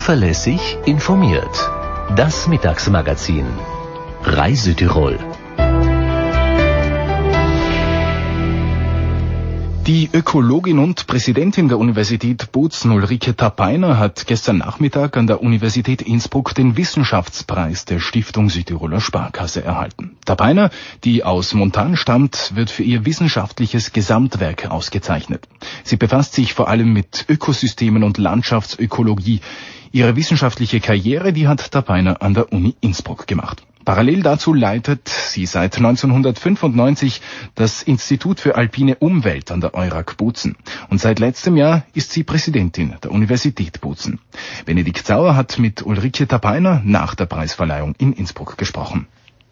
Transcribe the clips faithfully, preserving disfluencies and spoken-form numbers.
Zuverlässig informiert. Das Mittagsmagazin. Reise-Tirol. Die Ökologin und Präsidentin der Universität Bozen, Ulrike Tapeiner, hat gestern Nachmittag an der Universität Innsbruck den Wissenschaftspreis der Stiftung Südtiroler Sparkasse erhalten. Tapeiner, die aus Montan stammt, wird für ihr wissenschaftliches Gesamtwerk ausgezeichnet. Sie befasst sich vor allem mit Ökosystemen und Landschaftsökologie. Ihre wissenschaftliche Karriere, die hat Tapeiner an der Uni Innsbruck gemacht. Parallel dazu leitet sie seit neunzehnhundertfünfundneunzig das Institut für alpine Umwelt an der EURAG Bozen. Und seit letztem Jahr ist sie Präsidentin der Universität Bozen. Benedikt Sauer hat mit Ulrike Tapeiner nach der Preisverleihung in Innsbruck gesprochen.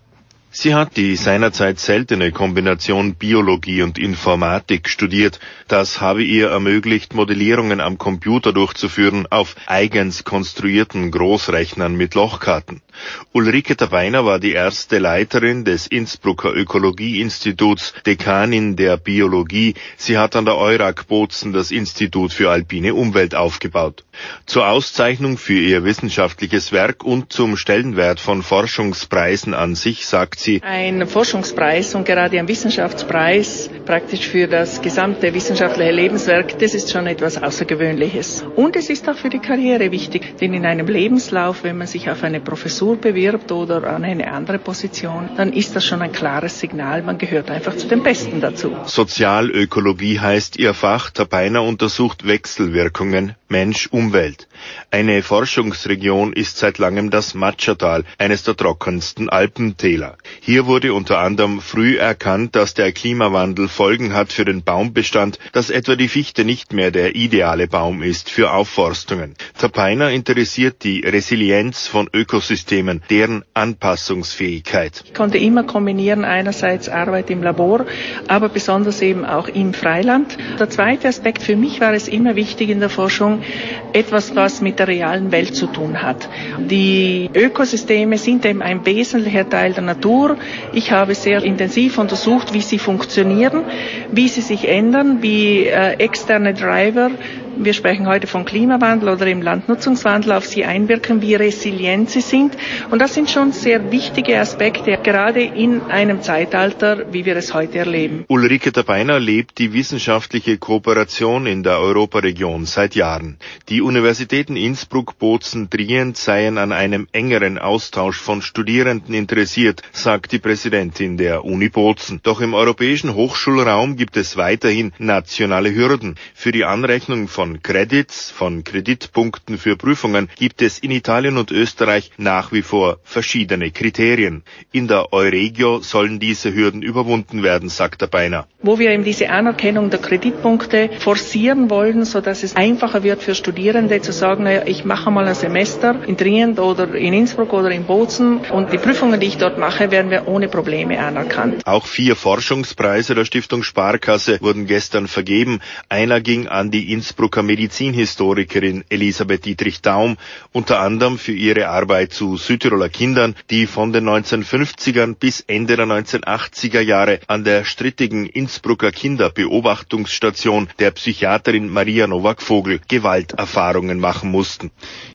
Sie hat die seinerzeit seltene Kombination Biologie und Informatik studiert. Das habe ihr ermöglicht, Modellierungen am Computer durchzuführen auf eigens konstruierten Großrechnern mit Lochkarten. Ulrike Tapeiner war die erste Leiterin des Innsbrucker Ökologieinstituts, Dekanin der Biologie. Sie hat an der EURAG Bozen das Institut für alpine Umwelt aufgebaut. Zur Auszeichnung für ihr wissenschaftliches Werk und zum Stellenwert von Forschungspreisen an sich sagt sie: Ein Forschungspreis und gerade ein Wissenschaftspreis praktisch für das gesamte wissenschaftliche Lebenswerk, das ist schon etwas Außergewöhnliches. Und es ist auch für die Karriere wichtig, denn in einem Lebenslauf, wenn man sich auf eine Professur bewirbt oder an eine andere Position, dann ist das schon ein klares Signal, man gehört einfach zu den Besten dazu. Sozialökologie heißt ihr Fach. Tapeiner untersucht Wechselwirkungen Mensch-Umwelt. Eine Forschungsregion ist seit langem das Matschertal, eines der trockensten Alpentäler. Hier wurde unter anderem früh erkannt, dass der Klimawandel Folgen hat für den Baumbestand, dass etwa die Fichte nicht mehr der ideale Baum ist für Aufforstungen. Tapeiner interessiert die Resilienz von Ökosystemen, deren Anpassungsfähigkeit. Ich konnte immer kombinieren, einerseits Arbeit im Labor, aber besonders eben auch im Freiland. Der zweite Aspekt, für mich war es immer wichtig in der Forschung, etwas, was mit der realen Welt zu tun hat. Die Ökosysteme sind eben ein wesentlicher Teil der Natur. Ich habe sehr intensiv untersucht, wie sie funktionieren, wie sie sich ändern, wie äh, externe Driver, wir sprechen heute von Klimawandel oder im Landnutzungswandel, auf sie einwirken, wie resilient sie sind. Und das sind schon sehr wichtige Aspekte, gerade in einem Zeitalter, wie wir es heute erleben. Ulrike Tapeiner lebt die wissenschaftliche Kooperation in der Europaregion seit Jahren. Die Universitäten Innsbruck, Bozen, Trient seien an einem engeren Austausch von Studierenden interessiert, sagt die Präsidentin der Uni Bozen. Doch im europäischen Hochschulraum gibt es weiterhin nationale Hürden. Für die Anrechnung von Credits, von Kreditpunkten für Prüfungen gibt es in Italien und Österreich nach wie vor verschiedene Kriterien. In der Euregio sollen diese Hürden überwunden werden, sagt Tapeiner. Wo wir eben diese Anerkennung der Kreditpunkte forcieren wollen, sodass es einfacher wird für Studierende zu sagen, naja, ich mache mal ein Semester in Trient oder in Innsbruck oder in Bozen und die Prüfungen, die ich dort mache, werden wir ohne Probleme anerkannt. Auch vier Forschungspreise der Stiftung Sparkasse wurden gestern vergeben. Einer ging an die Innsbrucker Medizinhistorikerin Elisabeth Dietrich-Daum, unter anderem für ihre Arbeit zu Südtiroler Kindern, die von den neunzehnhundertfünfzigern bis Ende der neunzehnhundertachtziger Jahre an der strittigen Innsbrucker Kinderbeobachtungsstation der Psychiaterin Maria Nowak-Vogel Gewalterfahrungen machen mussten.